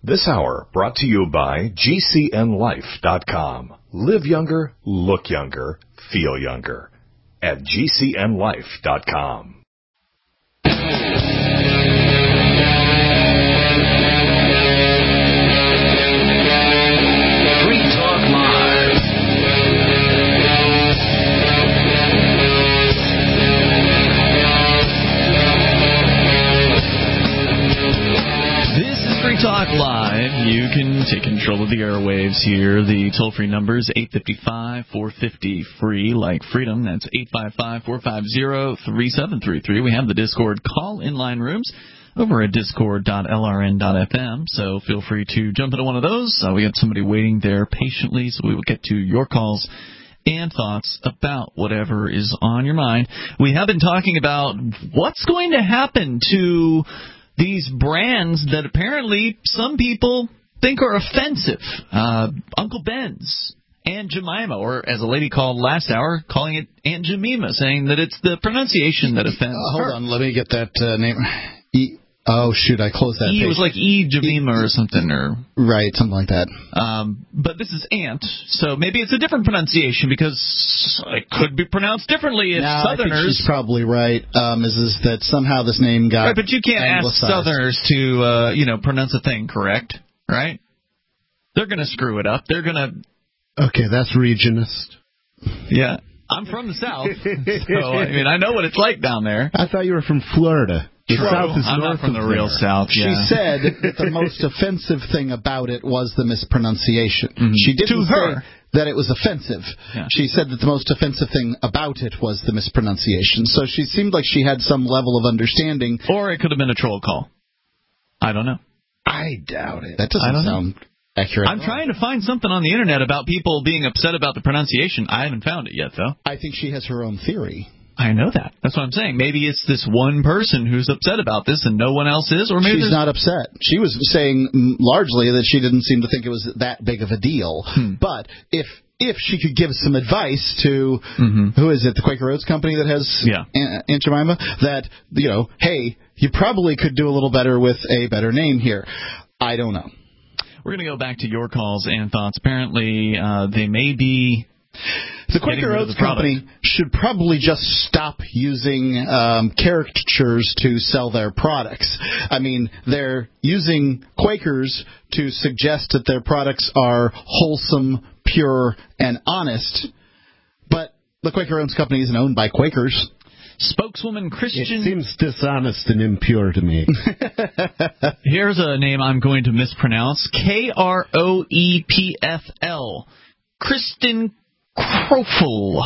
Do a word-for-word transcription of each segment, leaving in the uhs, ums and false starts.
This hour brought to you by G C N life dot com. Live younger, look younger, feel younger. At G C N life dot com. Talk Live. You can take control of the airwaves here. The toll-free number is eight five five, four five zero, free, like freedom. That's eight five five, four five zero, three seven three three. We have the Discord call-in-line rooms over at discord dot l r n dot f m, so feel free to jump into one of those. Uh, we got somebody waiting there patiently, so we will get to your calls and thoughts about whatever is on your mind. We have been talking about what's going to happen to these brands that apparently some people think are offensive. Uh, Uncle Ben's, Aunt Jemima, or as a lady called last hour, calling it Aunt Jemima, saying that it's the pronunciation that offends uh, Hold her. on, let me get that uh, name. E- oh, shoot, I closed that E, page. it was like E. Jemima e- or something. or Right, something like that. Um, but this is Aunt, so maybe it's a different pronunciation because it could be pronounced differently if no, Southerners... I think she's probably right, um, is, is that somehow this name got Right, but you can't ask Southerners to, uh, you know, pronounce a thing correct, right? They're going to screw it up. They're going to... Okay, that's regionist. Yeah. I'm from the South, so, I mean, I know what it's like down there. I thought you were from Florida. The True. South is I'm north not from of the real there. South, She yeah. said that the most offensive thing about it was the mispronunciation. Mm-hmm. She didn't to her. say that it was offensive. Yeah. She said that the most offensive thing about it was the mispronunciation. So she seemed like she had some level of understanding. Or it could have been a troll call. I don't know. I doubt it. That doesn't sound know. accurate. I'm trying to find something on the internet about people being upset about the pronunciation. I haven't found it yet, though. I think she has her own theory. I know that. That's what I'm saying. Maybe it's this one person who's upset about this and no one else is, or maybe she's there's... not upset. She was saying largely that she didn't seem to think it was that big of a deal. Hmm. But if if she could give some advice to mm-hmm. who is it, the Quaker Oats company that has yeah. Aunt, Aunt Jemima, that you know, hey, you probably could do a little better with a better name here. I don't know. We're going to go back to your calls and thoughts. Apparently, uh, they may be. The Quaker Oats company should probably just stop using um, caricatures to sell their products. I mean, they're using Quakers to suggest that their products are wholesome, pure, and honest. But the Quaker Oats company isn't owned by Quakers. Spokeswoman Christian... It seems dishonest and impure to me. Here's a name I'm going to mispronounce. K R O E P F L. Kristen Krofel.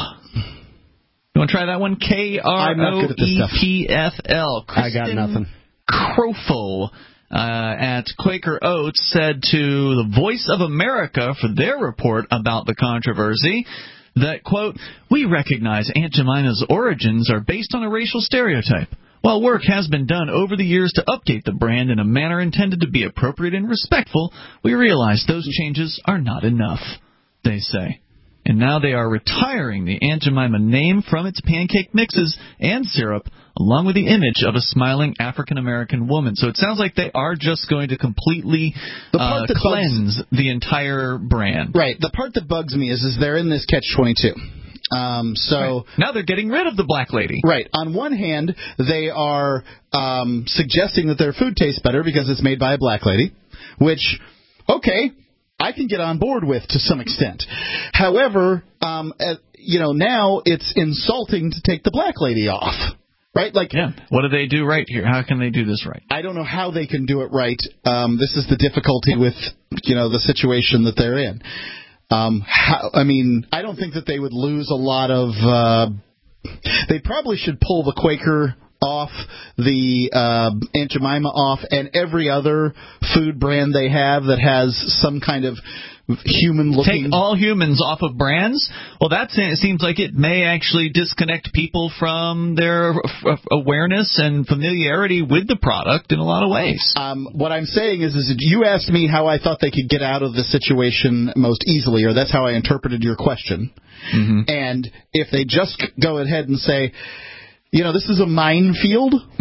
You want to try that one? K R O E P F L. I got nothing. Krofel uh, at Quaker Oats said to the Voice of America for their report about the controversy that, quote, "We recognize Aunt Jemima's origins are based on a racial stereotype. While work has been done over the years to update the brand in a manner intended to be appropriate and respectful, we realize those changes are not enough," they say. And now they are retiring the Aunt Jemima name from its pancake mixes and syrup, along with the image of a smiling African-American woman. So it sounds like they are just going to completely uh, cleanse bugs, the entire brand. Right. The part that bugs me is, is they're in this catch twenty-two. Um, so right. Now they're getting rid of the black lady. Right. On one hand, they are um, suggesting that their food tastes better because it's made by a black lady, which, okay, I can get on board with to some extent. However, um, uh, you know, now it's insulting to take the black lady off. Right? Like, yeah. What do they do right here? How can they do this right? I don't know how they can do it right. Um, this is the difficulty with, you know, the situation that they're in. Um, how, I mean, I don't think that they would lose a lot of... Uh, they probably should pull the Quaker off, the uh, Aunt Jemima off, and every other food brand they have that has some kind of human-looking... Take all humans off of brands? Well, that seems like it may actually disconnect people from their f- awareness and familiarity with the product in a lot of ways. Um, what I'm saying is, is you asked me how I thought they could get out of the situation most easily, or that's how I interpreted your question. Mm-hmm. And if they just go ahead and say, you know, this is a minefield, mm-hmm.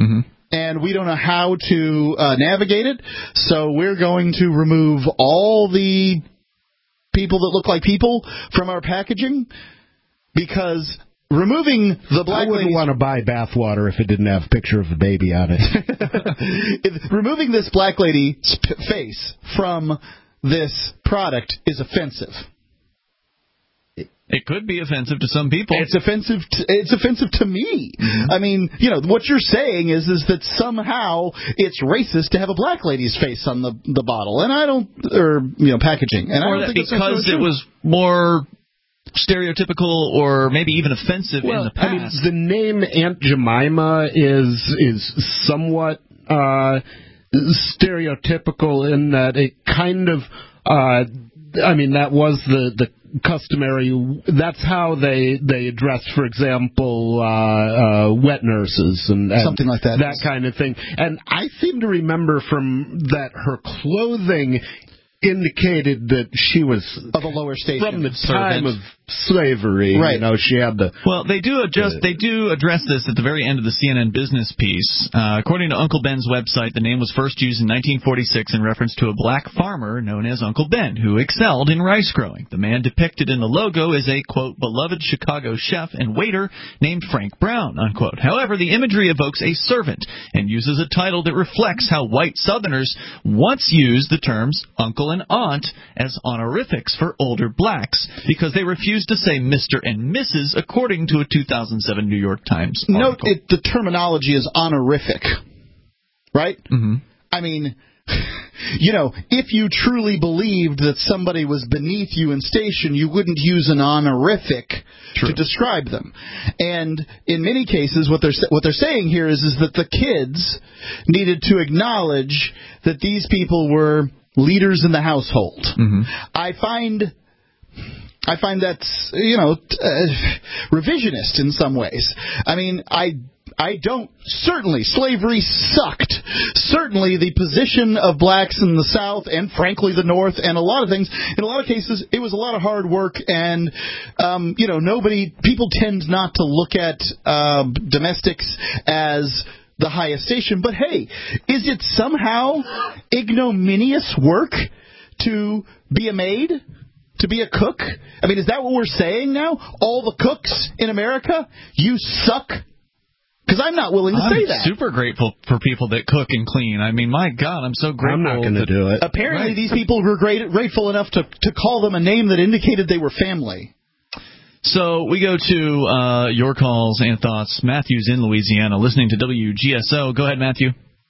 and we don't know how to uh, navigate it, so we're going to remove all the people that look like people from our packaging, because removing the black I wouldn't lady's... want to buy bathwater if it didn't have a picture of a baby on it. Removing this black lady's p- face from this product is offensive. It could be offensive to some people. It's offensive. To, it's offensive to me. Mm-hmm. I mean, you know, what you're saying is is that somehow it's racist to have a black lady's face on the the bottle, and I don't, or you know, packaging, and or I don't that think because it was more stereotypical or maybe even offensive well, in the past. I mean, the name Aunt Jemima is is somewhat uh, stereotypical in that it kind of. Uh, I mean, that was the the. customary, that's how they they address, for example, uh, uh, wet nurses and, and something like that, that kind of thing. And I seem to remember from that her clothing indicated that she was of a lower station from the servant. time of slavery. Right. You know, she had the. Well, they do adjust. They do address this at the very end of the C N N business piece. Uh, according to Uncle Ben's website, the name was first used in nineteen forty-six in reference to a black farmer known as Uncle Ben, who excelled in rice growing. The man depicted in the logo is a, quote, beloved Chicago chef and waiter named Frank Brown, unquote. However, the imagery evokes a servant and uses a title that reflects how white Southerners once used the terms uncle and aunt as honorifics for older blacks because they refused to say Mister and Missus according to a two thousand seven New York Times article. Note it, the terminology is honorific, right? Mm-hmm. I mean, you know, if you truly believed that somebody was beneath you in station, you wouldn't use an honorific True. to describe them. And in many cases, what they're what they're saying here is is that the kids needed to acknowledge that these people were leaders in the household. Mm-hmm. I find I find that's, you know, uh, revisionist in some ways. I mean, I I don't, certainly slavery sucked. Certainly the position of blacks in the South and frankly the North and a lot of things, in a lot of cases it was a lot of hard work, and um, you know, nobody, people tend not to look at uh, domestics as the highest station, but hey, is it somehow ignominious work to be a maid? To be a cook? I mean, is that what we're saying now? All the cooks in America, you suck? Because I'm not willing to I'm say that. I'm super grateful for people that cook and clean. I mean, my God, I'm so grateful. I'm not going to do it. Apparently, right. these people were great, grateful enough to, to call them a name that indicated they were family. So we go to uh, your calls and thoughts. Matthew's in Louisiana, listening to W G S O. Go ahead, Matthew.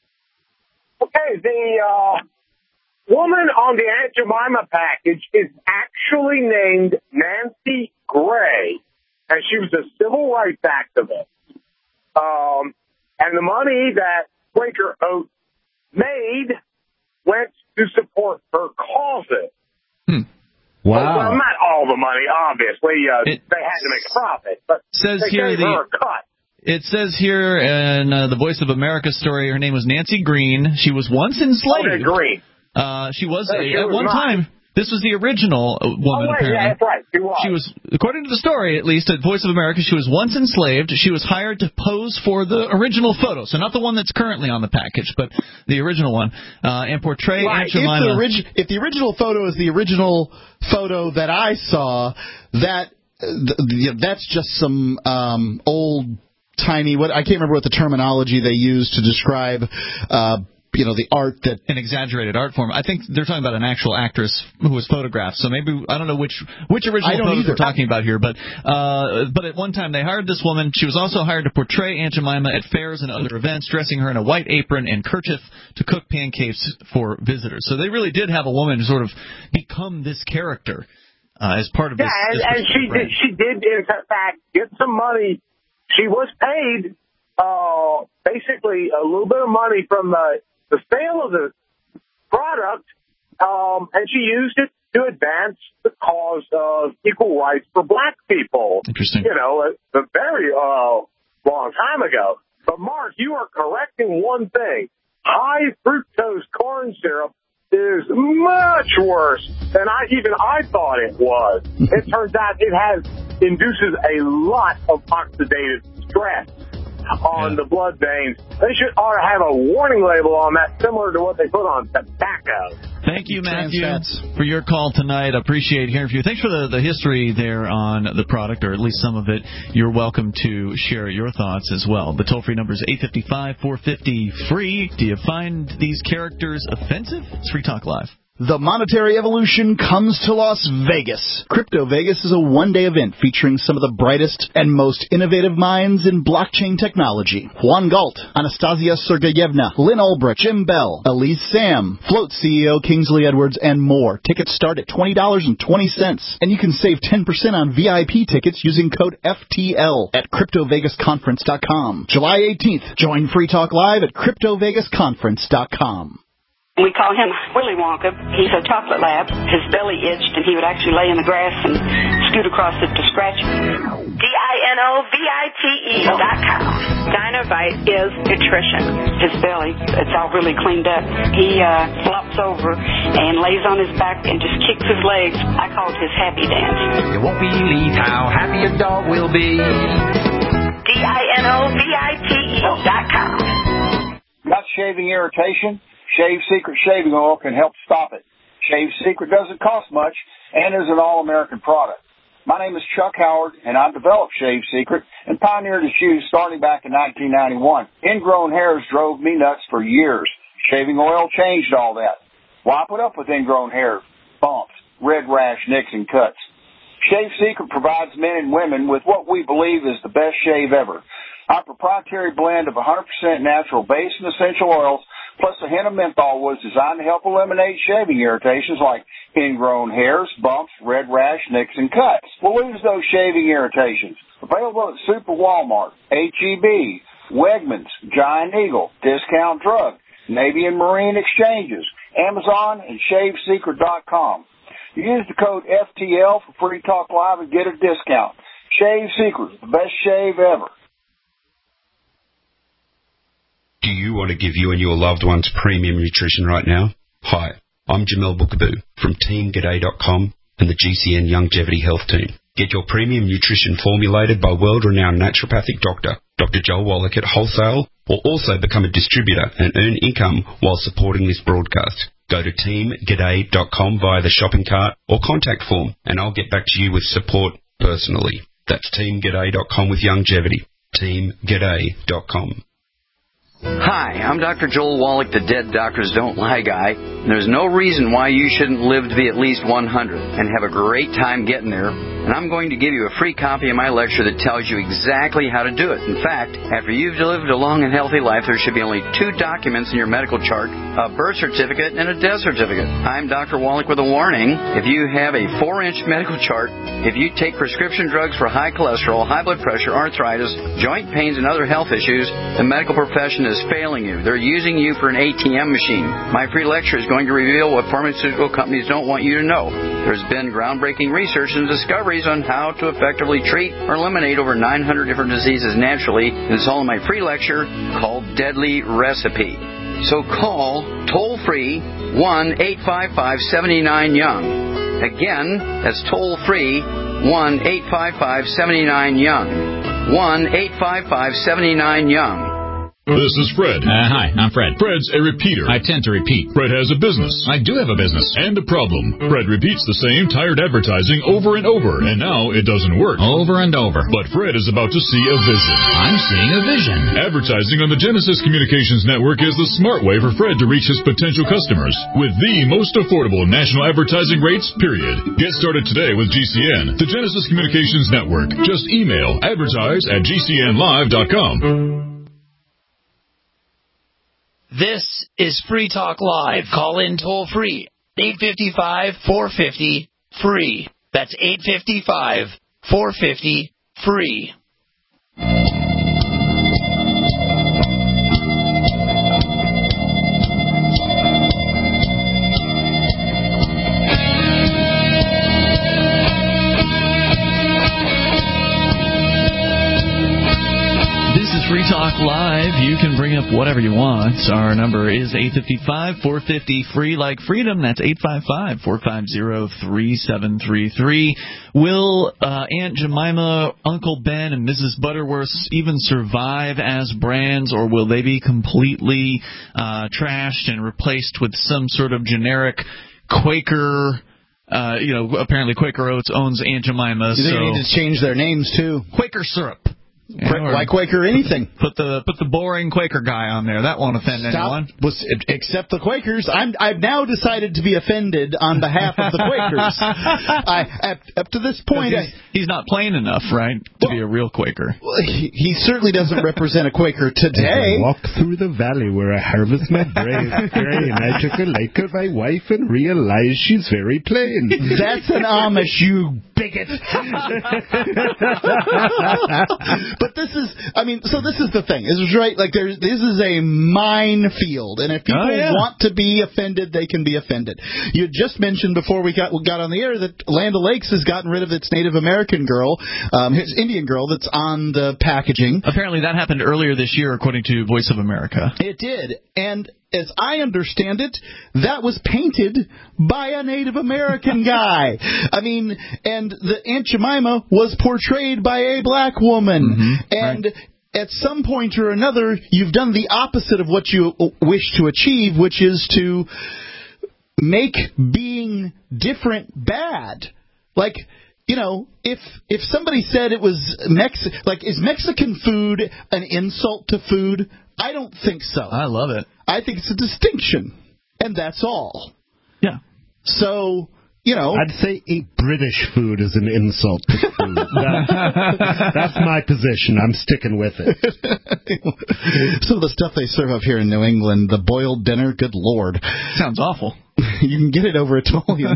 Okay, the uh, woman on the Aunt Jemima package is actually named Nancy Gray, and she was a civil rights activist. Um, and the money that Quaker Oats made went to support her causes. Hmm. Wow. Well, not all the money, obviously. Uh, it they had to make a profit, but says they here gave the, her a cut. It says here in uh, the Voice of America story, her name was Nancy Green. She was once enslaved. Okay, Green. Uh, she was, No, a, she at was one not. time. This was the original woman, oh, wait, apparently. Yeah, that's right. She was. She was, according to the story, at least, at Voice of America, she was once enslaved. She was hired to pose for the original photo, so not the one that's currently on the package, but the original one, uh, and portray Right. Aunt Jemima. If the, orig- if the original photo is the original photo that I saw, that uh, th- that's just some um, old tiny. What I can't remember what the terminology they used to describe. Uh, You know, the art that... An exaggerated art form. I think they're talking about an actual actress who was photographed. So maybe, I don't know which which original photos either. we're talking about here. But uh, but at one time they hired this woman. She was also hired to portray Aunt Jemima at fairs and other events, dressing her in a white apron and kerchief to cook pancakes for visitors. So they really did have a woman sort of become this character uh, as part of yeah, this. and, this and she did, she did, in fact, get some money. She was paid uh, basically a little bit of money from the... the sale of the product, um, and she used it to advance the cause of equal rights for black people. Interesting. You know, a, a very uh, long time ago. But, Mark, you are correcting one thing. High fructose corn syrup is much worse than I even I thought it was. It turns out it has induces a lot of oxidative stress. on Yeah. the blood veins. They should ought to have a warning label on that, similar to what they put on tobacco. Thank you, Matthew, Trans fats. for your call tonight. I appreciate hearing from you. Thanks for the, the history there on the product, or at least some of it. You're welcome to share your thoughts as well. The toll-free number is eight five five, four five zero, free. Do you find these characters offensive? It's Free Talk Live. The monetary evolution comes to Las Vegas. Crypto Vegas is a one-day event featuring some of the brightest and most innovative minds in blockchain technology. Juan Galt, Anastasia Sergeyevna, Lynn Ulbrich, Jim Bell, Elise Sam, Float C E O Kingsley Edwards, and more. Tickets start at twenty dollars and twenty cents, and you can save ten percent on V I P tickets using code F T L at crypto vegas conference dot com. July eighteenth, join Free Talk Live at crypto vegas conference dot com. We call him Willy Wonka. He's a chocolate lab. His belly itched, and he would actually lay in the grass and scoot across it to scratch it. D I N O V I T E dot com. Dinovite is nutrition. His belly, it's all really cleaned up. He uh, flops over and lays on his back and just kicks his legs. I call it his happy dance. You won't believe how happy a dog will be. D I N O V I T E dot com. Got shaving irritation? Shave Secret shaving oil can help stop it. Shave Secret doesn't cost much and is an all-American product. My name is Chuck Howard, and I developed Shave Secret and pioneered its use starting back in nineteen ninety-one. Ingrown hairs drove me nuts for years. Shaving oil changed all that. Why put up with ingrown hair, bumps, red rash, nicks, and cuts? Shave Secret provides men and women with what we believe is the best shave ever. Our proprietary blend of one hundred percent natural base and essential oils plus a hint of menthol was designed to help eliminate shaving irritations like ingrown hairs, bumps, red rash, nicks, and cuts. We'll lose those shaving irritations. Available at Super Walmart, H E B, Wegmans, Giant Eagle, Discount Drug, Navy and Marine Exchanges, Amazon, and shave secret dot com. Use the code F T L for Free Talk Live and get a discount. Shave Secret, the best shave ever. Do you want to give you and your loved ones premium nutrition right now? Hi, I'm Jamel Bookaboo from team g'day dot com and the G C N Longevity Health Team. Get your premium nutrition formulated by world-renowned naturopathic doctor, Doctor Joel Wallach at wholesale, or also become a distributor and earn income while supporting this broadcast. Go to team g'day dot com via the shopping cart or contact form, and I'll get back to you with support personally. That's team g'day dot com with longevity. team g'day dot com. Hi, I'm Doctor Joel Wallach, the Dead Doctors Don't Lie guy. There's no reason why you shouldn't live to be at least one hundred and have a great time getting there. And I'm going to give you a free copy of my lecture that tells you exactly how to do it. In fact, after you've lived a long and healthy life, there should be only two documents in your medical chart, a birth certificate and a death certificate. I'm Doctor Wallach with a warning. If you have a four-inch medical chart, if you take prescription drugs for high cholesterol, high blood pressure, arthritis, joint pains, and other health issues, the medical profession is failing you. They're using you for an A T M machine. My free lecture is going to reveal what pharmaceutical companies don't want you to know. There's been groundbreaking research and discoveries on how to effectively treat or eliminate over nine hundred different diseases naturally. And it's all in my free lecture called Deadly Recipe. So call toll-free one eight five five, seven nine, young. Again, that's toll-free one eight five five, seven nine, young. one eight five five, seven nine, young. This is Fred. Uh, hi, I'm Fred. Fred's a repeater. I tend to repeat. Fred has a business. I do have a business. And a problem. Fred repeats the same tired advertising over and over, and now it doesn't work. Over and over. But Fred is about to see a vision. I'm seeing a vision. Advertising on the Genesis Communications Network is the smart way for Fred to reach his potential customers with the most affordable national advertising rates, period. Get started today with G C N, the Genesis Communications Network. Just email advertise at G C N live dot com. This is Free Talk Live. Call in toll free. eight five five, four five zero, free. That's eight five five, four five zero, free. Free Talk Talk Live. You can bring up whatever you want. Our number is eight five five, four five zero, free like freedom. That's eight five five, four five zero, three seven three three. Will uh, Aunt Jemima, Uncle Ben, and Missus Butterworth even survive as brands, or will they be completely uh, trashed and replaced with some sort of generic Quaker... Uh, you know, apparently Quaker Oats owns Aunt Jemima. You think so they need to change their names, too? Quaker syrup. Quaker, why Quaker anything? Put the put the boring Quaker guy on there. That won't offend Stop. anyone. Was, except the Quakers. I'm, I've now decided to be offended on behalf of the Quakers. I, up, up to this point... He's, he's not plain enough, right, to well, be a real Quaker. Well, he, he certainly doesn't represent a Quaker today. As I walk through the valley where I harvest my grain, I took a like of my wife and realized she's very plain. That's an Amish, you bigot. But this is, I mean, so this is the thing. This is right, like, there's, this is a minefield, and if people oh, yeah. want to be offended, they can be offended. You just mentioned before we got we got on the air that Land O'Lakes has gotten rid of its Native American girl, um, his Indian girl that's on the packaging. Apparently that happened earlier this year, according to Voice of America. It did, and as I understand it, that was painted by a Native American guy. I mean, and the Aunt Jemima was portrayed by a black woman. Mm-hmm. And right. at some point or another, you've done the opposite of what you wish to achieve, which is to make being different bad. Like, you know, if if somebody said it was Mex, like, is Mexican food an insult to food? I don't think so. I love it. I think it's a distinction, and that's all. Yeah. So, you know... I'd say eat British food is an insult to food. that, that's my position. I'm sticking with it. Some of the stuff they serve up here in New England, the boiled dinner, good Lord. Sounds awful. You can get it over at Tullian's.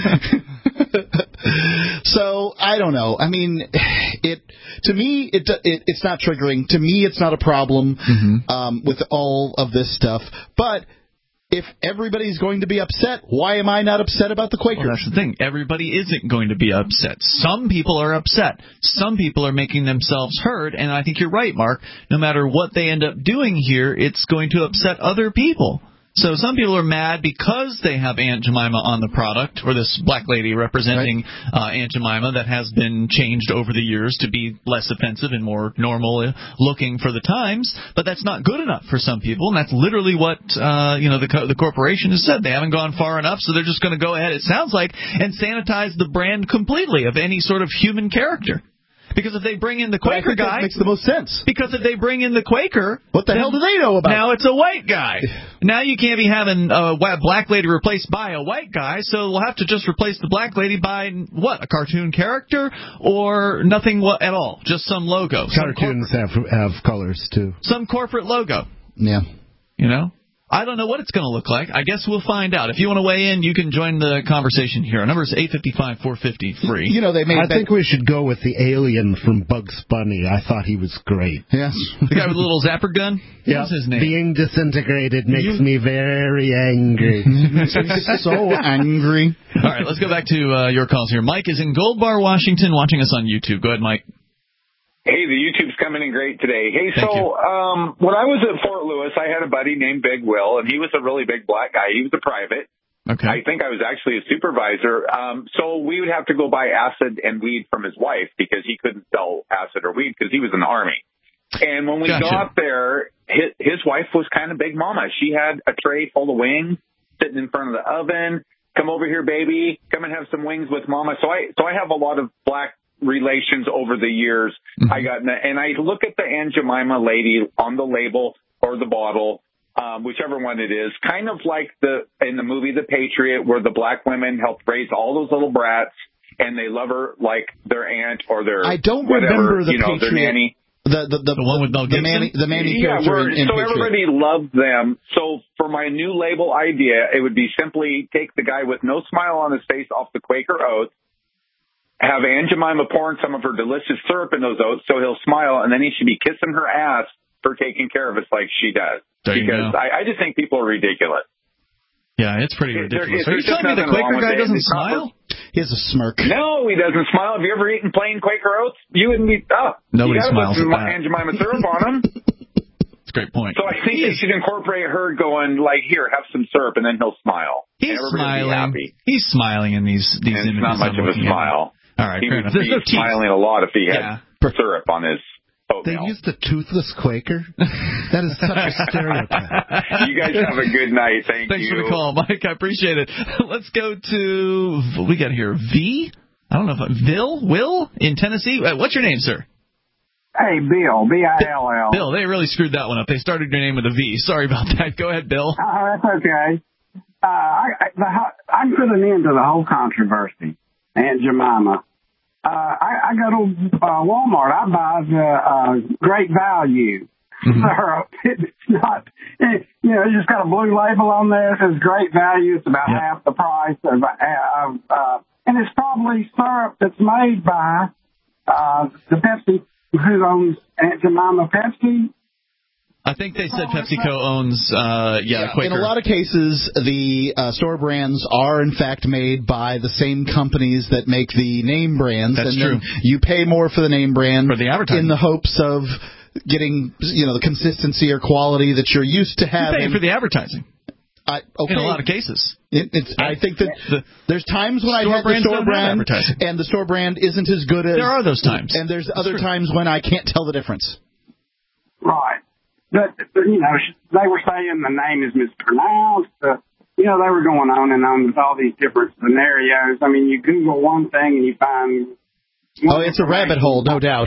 So, I don't know. I mean, it to me, it, it it's not triggering. To me, it's not a problem mm-hmm. um, with all of this stuff. But if everybody's going to be upset, why am I not upset about the Quakers? Well, that's the thing. Everybody isn't going to be upset. Some people are upset. Some people are making themselves heard. And I think you're right, Mark. No matter what they end up doing here, it's going to upset other people. So some people are mad because they have Aunt Jemima on the product, or this black lady representing right. uh, Aunt Jemima that has been changed over the years to be less offensive and more normal looking for the times. But that's not good enough for some people, and that's literally what uh, you know the co- the corporation has said. They haven't gone far enough, so they're just going to go ahead, it sounds like, and sanitize the brand completely of any sort of human character. Because if they bring in the Quaker guy... That makes the most sense. Because if they bring in the Quaker... What the hell do they know about? Now it's a white guy. Now you can't be having a black lady replaced by a white guy, so we'll have to just replace the black lady by, what, a cartoon character? Or nothing at all? Just some logo. Cartoons some have, have colors, too. Some corporate logo. Yeah. You know? I don't know what it's going to look like. I guess we'll find out. If you want to weigh in, you can join the conversation here. Our number is eight five five, four five zero, free. You know, they made I think we should go with the alien from Bugs Bunny. I thought he was great. Yes. The guy with the little zapper gun? Yeah. What's his name? Being disintegrated makes you... me very angry. So angry. All right, let's go back to uh, your calls here. Mike is in Gold Bar, Washington, watching us on YouTube. Go ahead, Mike. Hey, the YouTube's coming in great today. Hey, Thank so um, when I was at Fort Lewis, I had a buddy named Big Will, and he was a really big black guy. He was a private. Okay. I think I was actually a supervisor. Um, so we would have to go buy acid and weed from his wife because he couldn't sell acid or weed because he was in the Army. And when we gotcha. got there, his, his wife was kind of big mama. She had a tray full of wings sitting in front of the oven. Come over here, baby. Come and have some wings with mama. So I so I have a lot of black relations over the years. Mm-hmm. I got, and I look at the Aunt Jemima lady on the label or the bottle, um, whichever one it is, kind of like the in the movie The Patriot, where the black women helped raise all those little brats, and they love her like their aunt or their I don't whatever, remember the you know, Patriot. their nanny. The the the, the one with Mel Gibson? The Manny, the Manny yeah, character in, in so Patriot. Everybody loved them. So for my new label idea, it would be simply take the guy with no smile on his face off the Quaker Oats, have Aunt Jemima pouring some of her delicious syrup in those oats so he'll smile, and then he should be kissing her ass for taking care of us like she does. There because I, I just think people are ridiculous. Yeah, it's pretty ridiculous. There, Are you telling me the Quaker guy doesn't smile? He has a smirk. No, he doesn't smile. Have you ever eaten plain Quaker Oats? You wouldn't be. Oh, nobody you smiles put at that. Aunt Jemima syrup on them. a great point. So I think he they is, should incorporate her going, like, here, have some syrup, and then he'll smile. He's smiling. He's smiling in these, these and images. It's not much of a smile. All right, he fair would enough. There's be no teeth. smiling a lot if he had yeah. syrup on his They oatmeal. used the toothless Quaker? That is such a stereotype. You guys have a good night. Thank Thanks you. Thanks for the call, Mike. I appreciate it. Let's go to, what we got here, V? I don't know if I'm, Bill? Will? In Tennessee? What's your name, sir? Hey, Bill. B I L L. Bill, they really screwed that one up. They started your name with a V. Sorry about that. Go ahead, Bill. Uh, that's okay. Uh, I, I, the, I'm putting into the whole controversy. Aunt Jemima. Uh, I, I go to uh, Walmart. I buy the uh, Great Value. Mm-hmm. So it's not, it, you know, it's just got a blue label on there. It says Great Value. It's about yep. half the price of, uh, uh, and it's probably syrup that's made by uh, the Pepsi, who owns Aunt Jemima Pepsi. I think they said PepsiCo owns, uh, yeah, yeah, Quaker. In a lot of cases, the uh, store brands are, in fact, made by the same companies that make the name brands. That's and true. Then you pay more for the name brand for the advertising in the hopes of getting, you know, the consistency or quality that you're used to having. You pay for the advertising. I, okay. In a lot of cases. It, it's, I think that the, there's times when I have the store brand and the store brand isn't as good as... There are those times. And there's That's other true. times when I can't tell the difference. Right. But, you know, they were saying the name is mispronounced. Uh, you know, they were going on and on with all these different scenarios. I mean, you Google one thing and you find... Oh, it's a rabbit hole, no doubt.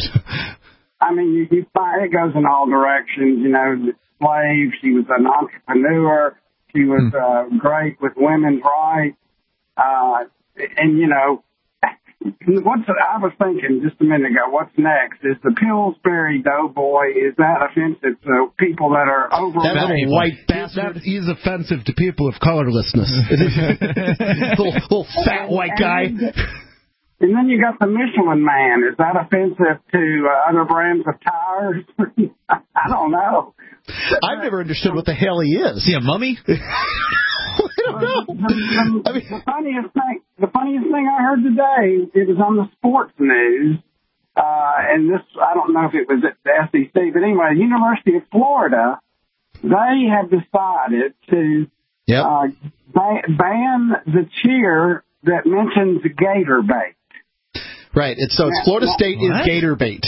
I mean, you, you find it goes in all directions. You know, the slave, she was an entrepreneur. She was uh, great with women's rights. Uh, and, you know, what's I was thinking just a minute ago, what's next? Is the Pillsbury Doughboy, is that offensive to people that are over... That little white bastard. That is offensive to people of colorlessness. little, little fat white guy. And then you got the Michelin Man. Is that offensive to uh, other brands of tires? I don't know. I've never understood what the hell he is. Is he a mummy? I don't know. The, the, I mean, the funniest thing, the funniest thing I heard today, it was on the sports news, uh, and this, I don't know if it was at the S E C, but anyway, University of Florida, they have decided to yep. uh, ban, ban the cheer that mentions gator bait. Right. It's, so it's Florida State what? is gator bait,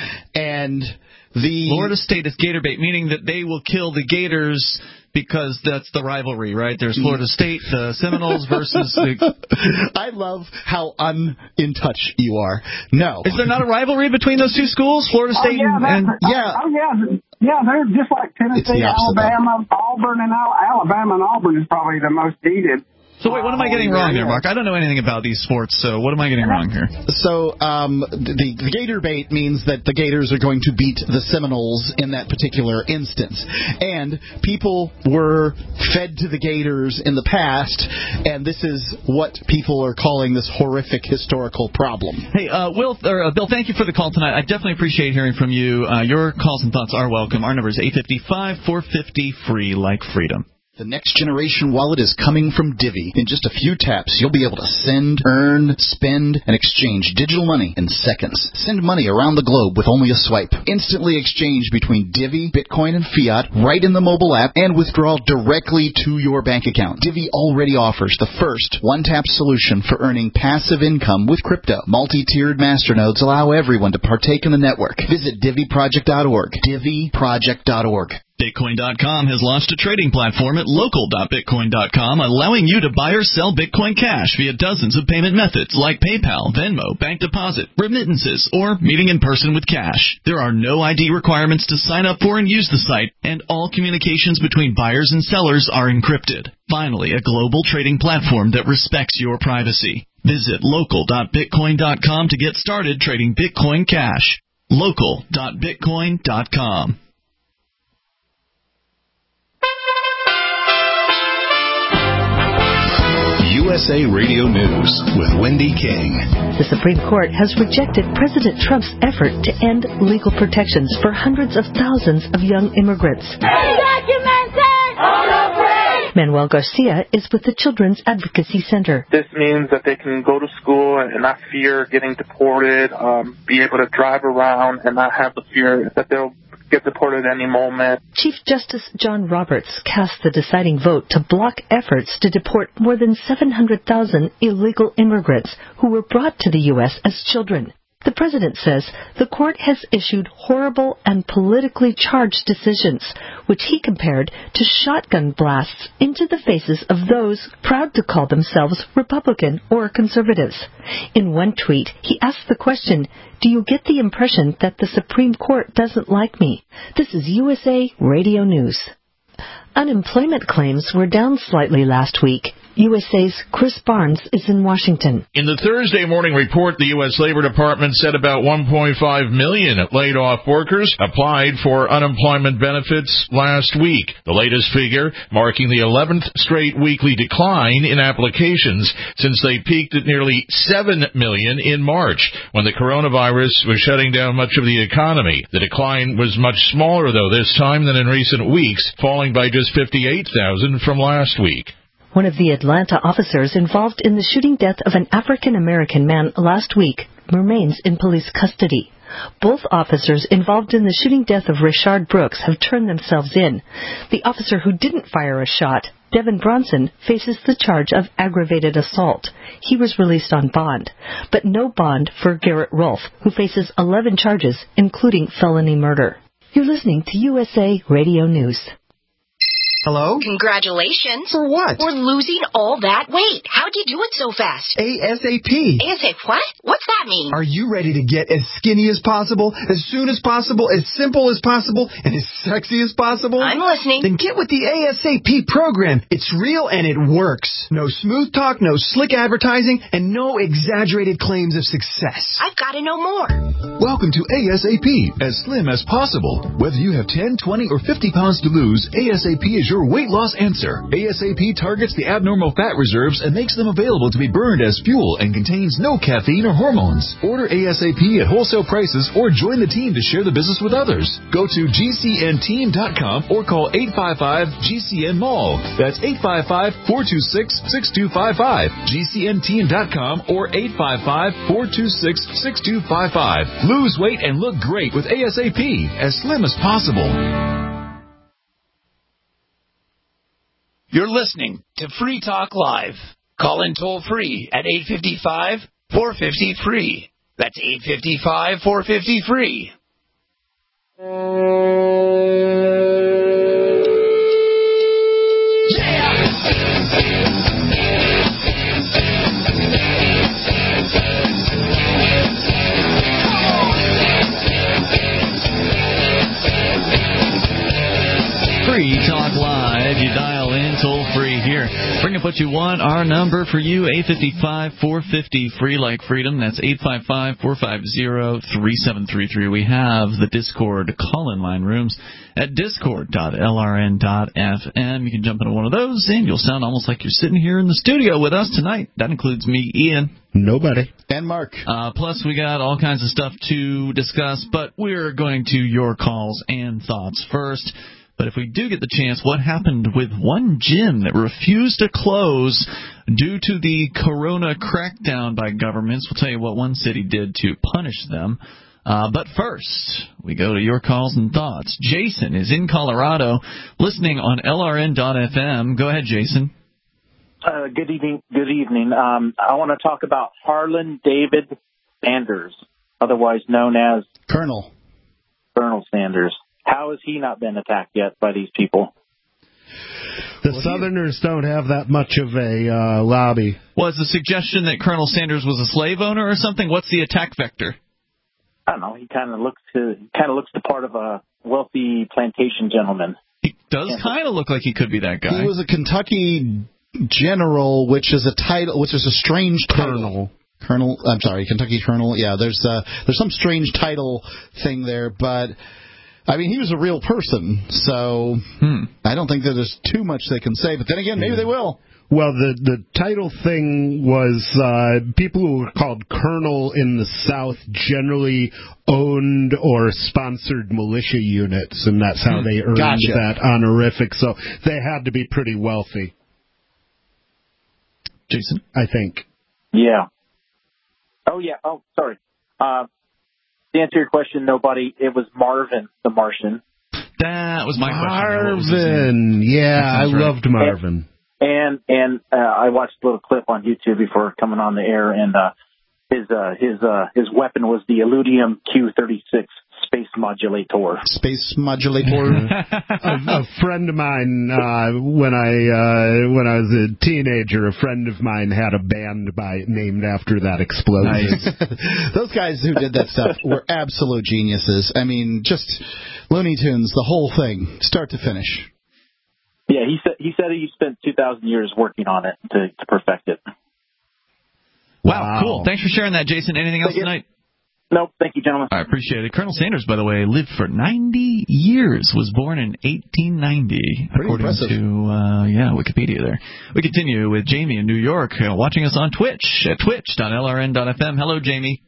and the Florida State is gator bait, meaning that they will kill the Gators because that's the rivalry, right? There's Florida State, the Seminoles versus the... I love how un-in touch you are. No. Is there not a rivalry between those two schools, Florida State oh, yeah, and... and yeah. Oh, yeah. Yeah, they're just like Tennessee, Alabama, Auburn, and Alabama and Auburn is probably the most heated. So wait, what am I getting wrong there, Mark? I don't know anything about these sports, so what am I getting wrong here? So um, the, the gator bait means that the Gators are going to beat the Seminoles in that particular instance. And people were fed to the Gators in the past, and this is what people are calling this horrific historical problem. Hey, uh, Will, or, uh, Bill, thank you for the call tonight. I definitely appreciate hearing from you. Uh, your calls and thoughts are welcome. Our number is eight five five, four five zero, free like freedom. The next generation wallet is coming from Divvy. In just a few taps, you'll be able to send, earn, spend, and exchange digital money in seconds. Send money around the globe with only a swipe. Instantly exchange between Divvy, Bitcoin, and fiat right in the mobile app and withdraw directly to your bank account. Divvy already offers the first one-tap solution for earning passive income with crypto. Multi-tiered masternodes allow everyone to partake in the network. Visit Divvy Project dot org. Divvy Project dot org. Bitcoin dot com has launched a trading platform at local dot bitcoin dot com, allowing you to buy or sell Bitcoin Cash via dozens of payment methods like PayPal, Venmo, bank deposit, remittances, or meeting in person with cash. There are no I D requirements to sign up for and use the site, and all communications between buyers and sellers are encrypted. Finally, a global trading platform that respects your privacy. Visit local dot bitcoin dot com to get started trading Bitcoin Cash. local dot bitcoin dot com. U S A Radio News with Wendy King. The Supreme Court has rejected President Trump's effort to end legal protections for hundreds of thousands of young immigrants. Undocumented! Unafraid! Manuel Garcia is with the Children's Advocacy Center. This means that they can go to school and not fear getting deported, um, be able to drive around and not have the fear that they'll get deported any moment. Chief Justice John Roberts cast the deciding vote to block efforts to deport more than seven hundred thousand illegal immigrants who were brought to the U S as children. The president says the court has issued horrible and politically charged decisions, which he compared to shotgun blasts into the faces of those proud to call themselves Republican or conservatives. In one tweet, he asked the question, "Do you get the impression that the Supreme Court doesn't like me?" This is U S A Radio News. Unemployment claims were down slightly last week. U S A's Chris Barnes is in Washington. In the Thursday morning report, the U S Labor Department said about one point five million laid-off workers applied for unemployment benefits last week, the latest figure marking the eleventh straight weekly decline in applications since they peaked at nearly seven million in March, when the coronavirus was shutting down much of the economy. The decline was much smaller, though, this time than in recent weeks, falling by just fifty-eight thousand from last week. One of the Atlanta officers involved in the shooting death of an African-American man last week remains in police custody. Both officers involved in the shooting death of Rayshard Brooks have turned themselves in. The officer who didn't fire a shot, Devin Bronson, faces the charge of aggravated assault. He was released on bond, but no bond for Garrett Rolfe, who faces eleven charges, including felony murder. You're listening to U S A Radio News. Hello? Congratulations. For what? For losing all that weight. How'd you do it so fast? ASAP. ASAP what? What's that mean? Are you ready to get as skinny as possible, as soon as possible, as simple as possible, and as sexy as possible? I'm listening. Then get with the ASAP program. It's real and it works. No smooth talk, no slick advertising, and no exaggerated claims of success. I've got to know more. Welcome to ASAP, as slim as possible. Whether you have ten, twenty, or fifty pounds to lose, ASAP is your weight loss answer. ASAP targets the abnormal fat reserves and makes them available to be burned as fuel and contains no caffeine or hormones. Order ASAP at wholesale prices or join the team to share the business with others. Go to G C N team dot com or call eight five five G C N Mall. That's eight five five, four two six, six two five five. G C N team dot com or eight five five, four two six, six two five five. Lose weight and look great with ASAP, as slim as possible. You're listening to Free Talk Live. Call in toll free at eight five five, four five zero, free. That's eight five five, four five zero, free. Free Talk Live. You dial in toll free here. Bring up what you want. Our number for you, eight five five, four five zero, free like freedom. That's eight five five, four five zero, three seven three three. We have the Discord call-in line rooms at discord dot L R N dot F M. You can jump into one of those, and you'll sound almost like you're sitting here in the studio with us tonight. That includes me, Ian. Nobody. And Mark. Uh, plus, we got all kinds of stuff to discuss, but we're going to your calls and thoughts first. But if we do get the chance, what happened with one gym that refused to close due to the corona crackdown by governments? We'll tell you what one city did to punish them. Uh, but first, we go to your calls and thoughts. Jason is in Colorado, listening on L R N dot F M. Go ahead, Jason. Uh, good evening. Good evening. Um, I want to talk about Harlan David Sanders, otherwise known as Colonel. Colonel Sanders. How has he not been attacked yet by these people? The Southerners don't have that much of a uh, lobby. Was the suggestion that Colonel Sanders was a slave owner or something? What's the attack vector? I don't know. He kind of looks to kind of looks the part of a wealthy plantation gentleman. He does kind of look like he could be that guy. He was a Kentucky general, which is a title, which is a strange title. Colonel. I'm sorry, Kentucky Colonel. Yeah, there's uh, there's some strange title thing there, but. I mean, he was a real person, so hmm. I don't think that there's too much they can say. But then again, maybe they will. Well, the, the title thing was uh, people who were called colonel in the South generally owned or sponsored militia units, and that's how they earned gotcha. that honorific. So they had to be pretty wealthy. Jason? I think. Yeah. Oh, yeah. Oh, sorry. Uh, to answer your question, nobody. It was Marvin the Martian. That was my Marvin. question. Marvin. Yeah, I right. loved Marvin. And and uh, I watched a little clip on YouTube before coming on the air, and uh, his uh, his uh, his weapon was the Illudium Q thirty-six space modulator. Space modulator. a, a friend of mine, uh, when I uh, when I was a teenager, a friend of mine had a band by named after that explosion. Nice. Those guys who did that stuff were absolute geniuses. I mean, just Looney Tunes, the whole thing, start to finish. Yeah, he said he said he spent two thousand years working on it to, to perfect it. Wow, wow, cool. Thanks for sharing that, Jason. Anything else tonight? Nope. Thank you, gentlemen. I appreciate it. Colonel Sanders, by the way, lived for ninety years. Was born in eighteen ninety, Pretty according impressive. to uh, yeah Wikipedia. There. We continue with Jamie in New York, uh, watching us on Twitch at twitch dot l r n dot f m. Hello, Jamie.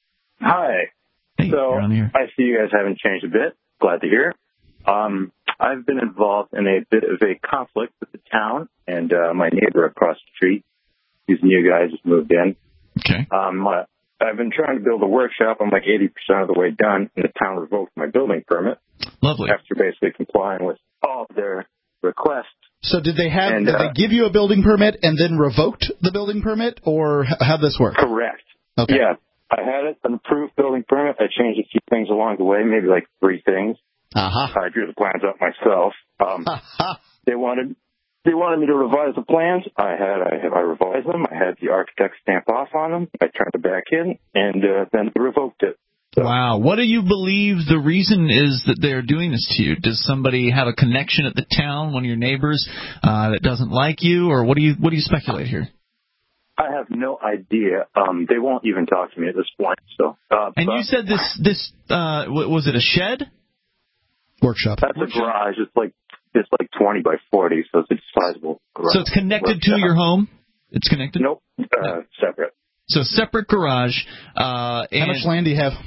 Hi. Hey, so you're on the air. I see you guys haven't changed a bit. Glad to hear. Um, I've been involved in a bit of a conflict with the town and uh, my neighbor across the street. He's a new guy, just moved in. Okay. Um, uh, I've been trying to build a workshop. I'm like eighty percent of the way done, and the town revoked my building permit. Lovely. After basically complying with all of their requests. So did they have? And, did uh, they give you a building permit and then revoked the building permit, or h- how'd this work? Correct. Okay. Yeah, I had it, an approved building permit. I changed a few things along the way, maybe like three things. Uh-huh. I drew the plans up myself. Um, they wanted they wanted me to revise the plans. I had I, I revised them. I had the architect stamp off on them. I turned it back in, and uh, then they revoked it. So, wow. What do you believe the reason is that they're doing this to you? Does somebody have a connection at the town, one of your neighbors, uh, that doesn't like you, or what do you what do you speculate here? I have no idea. Um, they won't even talk to me at this point. So. Uh, and but, you said this this uh, was it a shed? Workshop. That's Workshop. a garage. It's like it's like twenty by forty, so it's a sizable garage. So it's connected workshop. to your home? It's connected? Nope. Uh, no. Separate. So separate garage. Uh, and How much land do you have?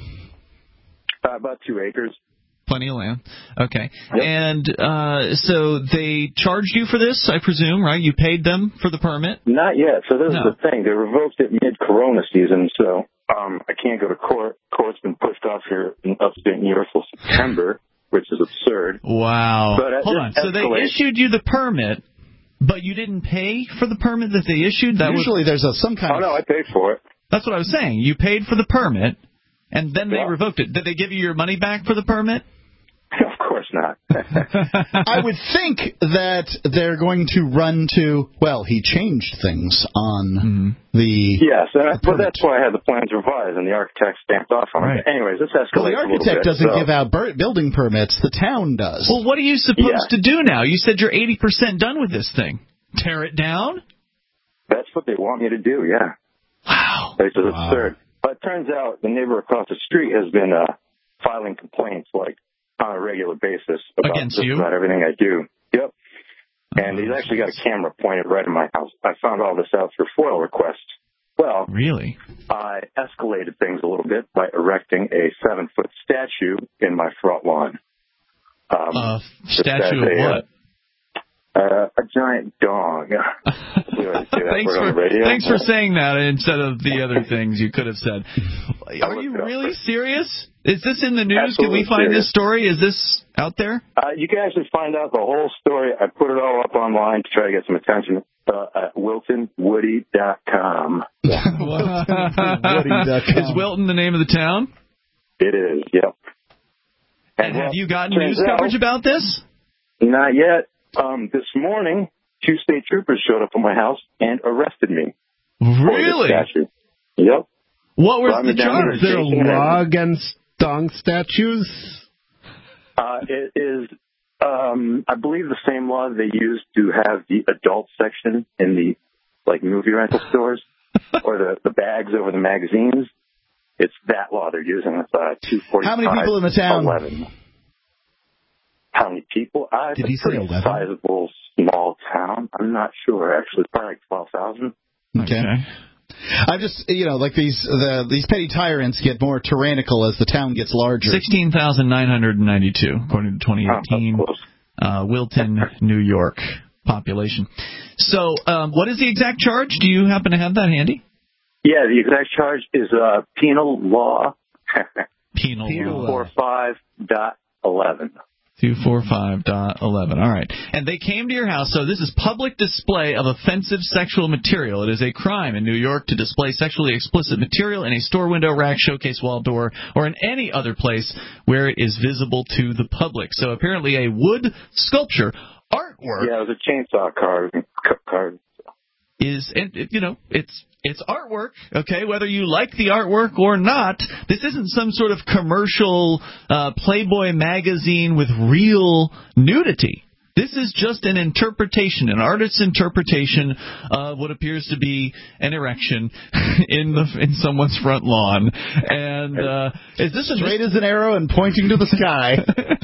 Uh, about two acres. Plenty of land. Okay. Yep. And uh, so they charged you for this, I presume, right? You paid them for the permit? Not yet. So this No. is the thing. They revoked it mid-corona season, so um, I can't go to court. Court's been pushed off here in upstate New York till September, which is absurd. Wow. But, uh, Hold it on. So they escalates. issued you the permit, but you didn't pay for the permit that they issued? That Usually was, there's a, some kind Oh, of... no, I paid for it. That's what I was saying. You paid for the permit, and then they Yeah. revoked it. Did they give you your money back for the permit? Of course not. I would think that they're going to run to, well, he changed things on mm-hmm. the... Yes, and I, the but permit. that's why I had the plans revised and the architect stamped off on Right. it. Anyways, this escalates Well, the a little architect bit, doesn't so. give out bur- building permits. The town does. Well, what are you supposed Yeah. to do now? You said you're eighty percent done with this thing. Tear it down? That's what they want me to do, yeah. Wow. This is Wow. absurd. But it turns out the neighbor across the street has been uh, filing complaints, like, on a regular basis about Against just you? about everything I do. Yep. And he's actually got a camera pointed right in my house. I found all this out through FOIL requests. Well, Really? I escalated things a little bit by erecting a seven-foot statue in my front lawn. Um, Uh, just statue as of a, uh, what? Uh, a giant dong. We always say that thanks word on for the radio. thanks for saying that instead of the other things you could have said. Are looked you it up really first. serious? Is this in the news? Can Absolutely we find serious. this story? Is this out there? Uh, you can actually find out the whole story. I put it all up online to try to get some attention uh, at wilton woody dot com. Is Wilton the name of the town? It is, yep. And well, have you gotten turns news out- coverage about this? Not yet. Um, this morning, two state troopers showed up at my house and arrested me. Really? For this statue. Yep. What was Brought the me down charge? to Is there a Jason and- law against dong statues? Uh, it is, um, I believe, the same law they use to have the adult section in the like movie rental stores or the, the bags over the magazines. It's that law they're using. It's uh, two forty-five. How many people in the town? eleven. How many people? Uh, it's Did a he say pretty eleven? sizable small town. I'm not sure, actually. Probably like twelve thousand. Okay. I'm just, you know, like these the, these petty tyrants get more tyrannical as the town gets larger. sixteen thousand nine hundred ninety-two, according to twenty eighteen, uh, Wilton, New York population. So um, what is the exact charge? Do you happen to have that handy? Yeah, the exact charge is uh, penal law. Penal, Penal law. two forty-five dot eleven. two forty-five dot eleven. All right. And they came to your house. So this is public display of offensive sexual material. It is a crime in New York to display sexually explicit material in a store window, rack, showcase, wall, door, or in any other place where it is visible to the public. So apparently a wood sculpture artwork. Yeah, it was a chainsaw card. card. Is, and you know, it's it's artwork, okay, whether you like the artwork or not. This isn't some sort of commercial uh, Playboy magazine with real nudity. This is just an interpretation, an artist's interpretation of what appears to be an erection in the in someone's front lawn. And uh, is this a straight as an arrow and pointing to the sky?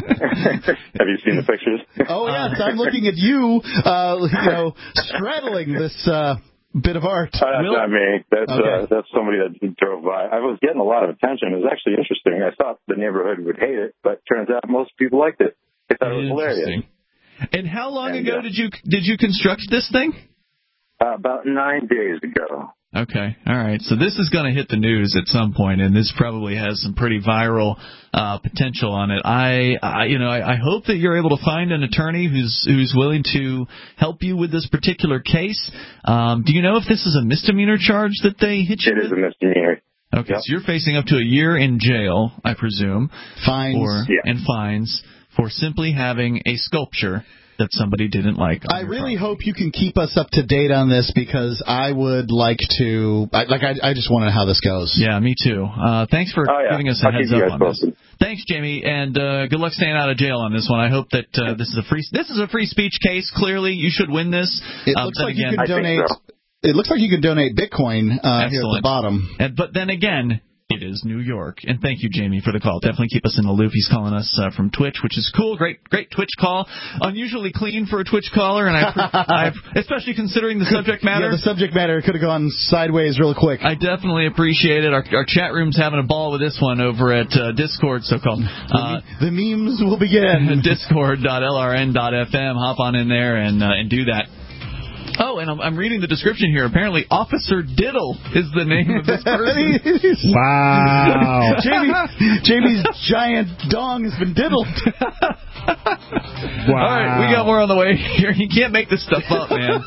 Have you seen the pictures? Oh yes, I'm looking at you, uh, you know, straddling this uh, bit of art. Uh, that's not me. That's okay. uh, that's somebody that drove by. I was getting a lot of attention. It was actually interesting. I thought the neighborhood would hate it, but turns out most people liked it. They thought it was hilarious. And how long and, ago uh, did you did you construct this thing? Uh, about nine days ago. Okay, all right. So this is going to hit the news at some point, and this probably has some pretty viral uh, potential on it. I, I you know, I, I hope that you're able to find an attorney who's who's willing to help you with this particular case. Um, do you know if this is a misdemeanor charge that they hit you It with? is a misdemeanor. Okay, yep. So you're facing up to a year in jail, I presume, fines or, yeah. and fines for simply having a sculpture that somebody didn't like. I really hope you can keep us up to date on this, because I would like to, I, like, I, I just want to know how this goes. Yeah, me too. Uh, thanks for oh, yeah. giving us a I'll heads keep you up guys on posted. this. Thanks, Jamie, and uh, good luck staying out of jail on this one. I hope that uh, this is a free this is a free speech case. Clearly, you should win this. It um, looks then like again, you can donate. so. It looks like you can donate Bitcoin uh, here at the bottom. And, but then again, it is New York. And thank you, Jamie, for the call. Definitely keep us in the loop. He's calling us uh, from Twitch, which is cool. Great great Twitch call. Unusually clean for a Twitch caller, and I, I especially considering the subject matter. Yeah, the subject matter could have gone sideways real quick. I definitely appreciate it. Our, our chat room's having a ball with this one over at uh, Discord, so-called. Uh, the, the memes will begin. discord dot l r n dot f m. Hop on in there and, uh, and do that. Oh, and I'm, I'm reading the description here. Apparently, Officer Diddle is the name of this person. Wow. Jamie, Jamie's giant dong has been diddled. Wow. All right, we got more on the way here. You can't make this stuff up, man.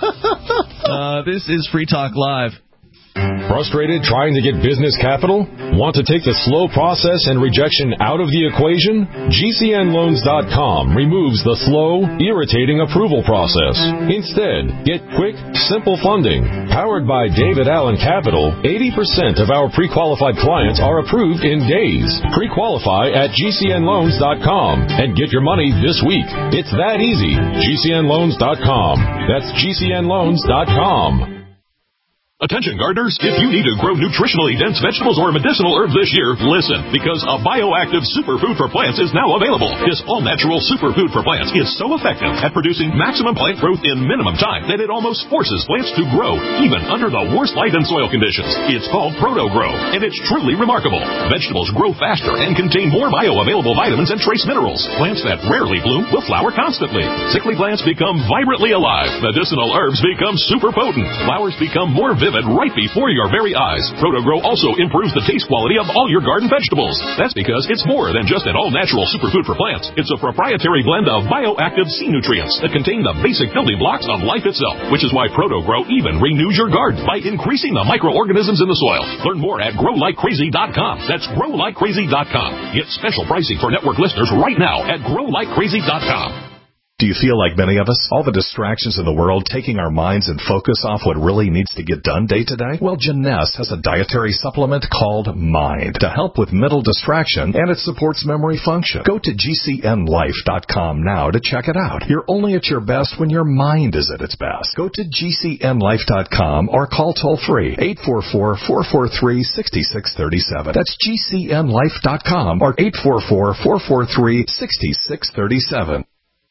Uh, this is Free Talk Live. Frustrated trying to get business capital? Want to take the slow process and rejection out of the equation? G C N loans dot com removes the slow, irritating approval process. Instead, get quick, simple funding. Powered by David Allen Capital, eighty percent of our pre-qualified clients are approved in days. Pre-qualify at G C N loans dot com and get your money this week. It's that easy. G C N loans dot com. That's G C N loans dot com. Attention gardeners, if you need to grow nutritionally dense vegetables or medicinal herbs this year, listen, because a bioactive superfood for plants is now available. This all-natural superfood for plants is so effective at producing maximum plant growth in minimum time that it almost forces plants to grow, even under the worst light and soil conditions. It's called Proto-Grow, and it's truly remarkable. Vegetables grow faster and contain more bioavailable vitamins and trace minerals. Plants that rarely bloom will flower constantly. Sickly plants become vibrantly alive. Medicinal herbs become super potent. Flowers become more vivid right before your very eyes. Proto-Grow also improves the taste quality of all your garden vegetables. That's because it's more than just an all-natural superfood for plants. It's a proprietary blend of bioactive sea nutrients that contain the basic building blocks of life itself, which is why Proto-Grow even renews your garden by increasing the microorganisms in the soil. Learn more at grow like crazy dot com. That's grow like crazy dot com. Get special pricing for network listeners right now at grow like crazy dot com. Do you feel like many of us? All the distractions in the world taking our minds and focus off what really needs to get done day to day? Well, Janess has a dietary supplement called Mind to help with mental distraction, and it supports memory function. Go to G C N life dot com now to check it out. You're only at your best when your mind is at its best. Go to G C N life dot com or call toll-free eight four four, four four three, six six three seven. That's G C N life dot com or eight four four, four four three, six six three seven.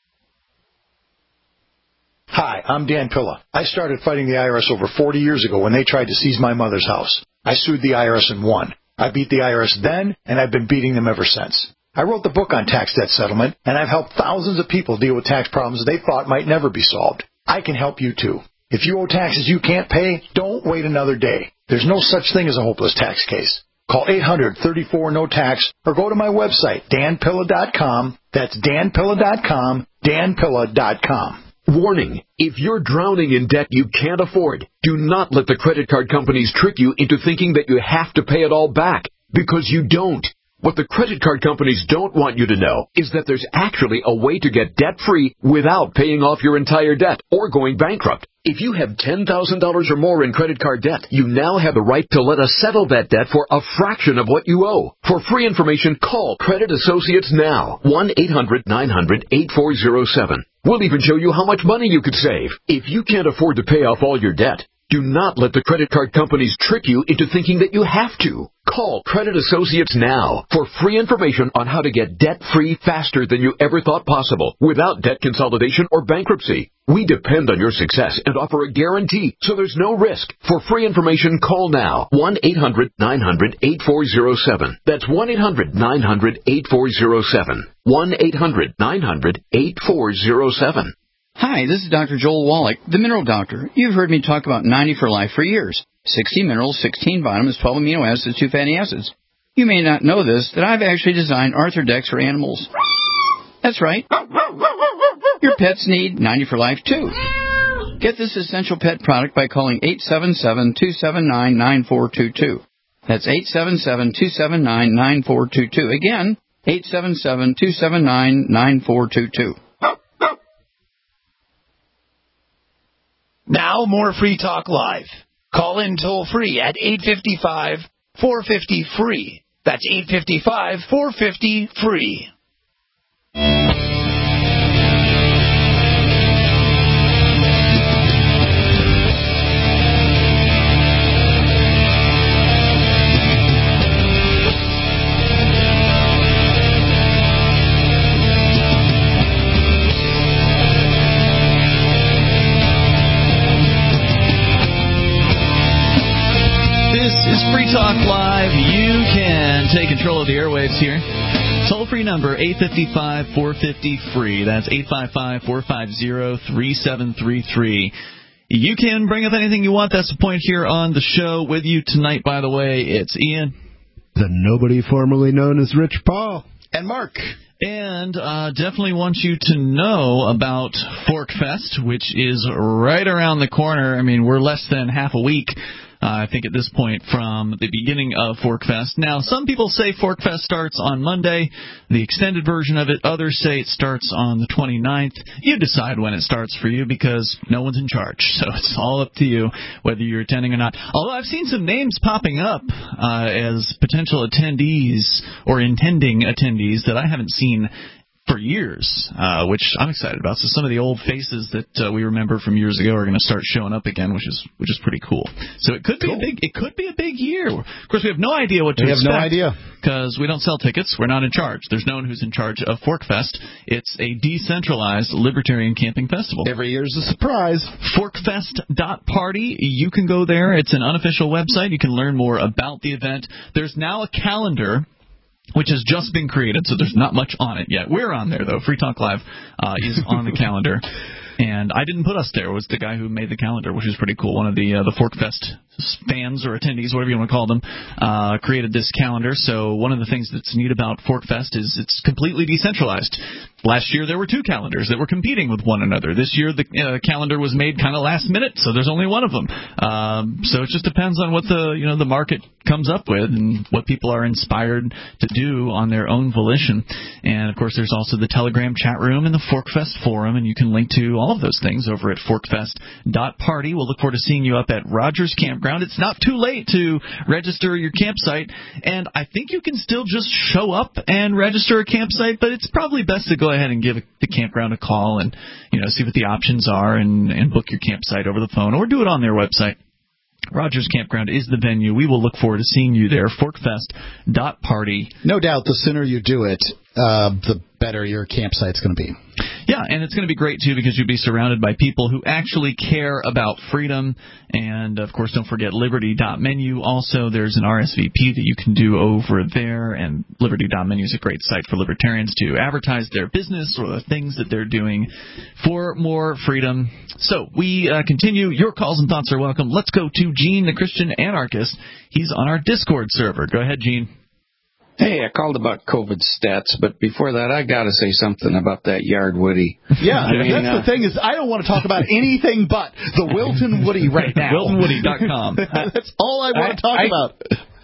Hi, I'm Dan Pilla. I started fighting the I R S over forty years ago when they tried to seize my mother's house. I sued the I R S and won. I beat the I R S then, and I've been beating them ever since. I wrote the book on tax debt settlement, and I've helped thousands of people deal with tax problems they thought might never be solved. I can help you too. If you owe taxes you can't pay, don't wait another day. There's no such thing as a hopeless tax case. Call eight hundred, thirty-four, no tax or go to my website, dan pilla dot com. That's dan pilla dot com, dan pilla dot com. Warning, if you're drowning in debt you can't afford, do not let the credit card companies trick you into thinking that you have to pay it all back, because you don't. What the credit card companies don't want you to know is that there's actually a way to get debt-free without paying off your entire debt or going bankrupt. If you have ten thousand dollars or more in credit card debt, you now have the right to let us settle that debt for a fraction of what you owe. For free information, call Credit Associates now, one eight hundred nine hundred eighty-four oh seven. We'll even show you how much money you could save. If you can't afford to pay off all your debt, do not let the credit card companies trick you into thinking that you have to. Call Credit Associates now for free information on how to get debt-free faster than you ever thought possible without debt consolidation or bankruptcy. We depend on your success and offer a guarantee, so there's no risk. For free information, call now, one eight hundred nine hundred eighty-four oh seven. That's one eight hundred nine hundred eighty-four oh seven. one eight hundred nine hundred eighty-four oh seven. Hi, this is Doctor Joel Wallach, the Mineral Doctor. You've heard me talk about ninety for Life for years. sixty minerals, sixteen vitamins, twelve amino acids, two fatty acids. You may not know this, that I've actually designed Arthrodex for animals. That's right. Your pets need ninety for Life, too. Get this essential pet product by calling eight seven seven, two seven nine, nine four two two. That's eight seven seven, two seven nine, nine four two two. Again, eight seven seven, two seven nine, nine four two two. Now, more Free Talk Live. Call in toll-free at eight five five, four five zero, free. That's eight five five, four five zero, free. Free Talk Live. You can take control of the airwaves here. Toll-free number, eight five five, four five zero, free. That's eight five five, four five zero, three seven three three. You can bring up anything you want. That's the point here on the show. With you tonight, by the way, it's Ian. The nobody formerly known as Rich Paul. And Mark. And uh, definitely want you to know about Fork Fest, which is right around the corner. I mean, we're less than half a week, Uh, I think at this point, from the beginning of Forkfest. Now, some people say Forkfest starts on Monday, the extended version of it. Others say it starts on the twenty-ninth. You decide when it starts for you, because no one's in charge. So it's all up to you whether you're attending or not. Although I've seen some names popping up uh, as potential attendees or intending attendees that I haven't seen for years, uh, which I'm excited about. So some of the old faces that uh, we remember from years ago are going to start showing up again, which is which is pretty cool. So it could be cool. a big it could be a big year. Of course, we have no idea what to we expect. We have no idea because we don't sell tickets. We're not in charge. There's no one who's in charge of Forkfest. It's a decentralized libertarian camping festival. Every year is a surprise. Forkfest dot party. You can go there. It's an unofficial website. You can learn more about the event. There's now a calendar which has just been created, so there's not much on it yet. We're on there, though. Free Talk Live uh, is on the calendar. And I didn't put us there. It was the guy who made the calendar, which is pretty cool. One of the uh, the Forkfest fans or attendees, whatever you want to call them, uh, created this calendar. So one of the things that's neat about Forkfest is it's completely decentralized. Last year there were two calendars that were competing with one another. This year the uh, calendar was made kind of last minute, so there's only one of them. Um, so it just depends on what the you know the market comes up with and what people are inspired to do on their own volition. And of course there's also the Telegram chat room and the Forkfest forum, and you can link to all of those things over at Forkfest dot party. We'll look forward to seeing you up at Rogers Campground. It's not too late to register your campsite, and I think you can still just show up and register a campsite, but it's probably best to go ahead and give the campground a call and you know see what the options are and, and book your campsite over the phone or do it on their website. Rogers Campground is the venue. We will look forward to seeing you there. Forkfest dot party. No doubt the sooner you do it, uh, the better your campsite's going to be. Yeah, and it's going to be great, too, because you'll be surrounded by people who actually care about freedom. And, of course, don't forget liberty dot menu. Also, there's an R S V P that you can do over there, and liberty dot menu is a great site for libertarians to advertise their business or the things that they're doing for more freedom. So we uh, continue. Your calls and thoughts are welcome. Let's go to Gene, the Christian anarchist. He's on our Discord server. Go ahead, Gene. Hey, I called about COVID stats, but before that, I got to say something about that Yard Woody. Yeah, I mean, that's uh, the thing is I don't want to talk about anything but the Wilton Woody right now. Wilton Woody dot com. That's all I want I, to talk I, about.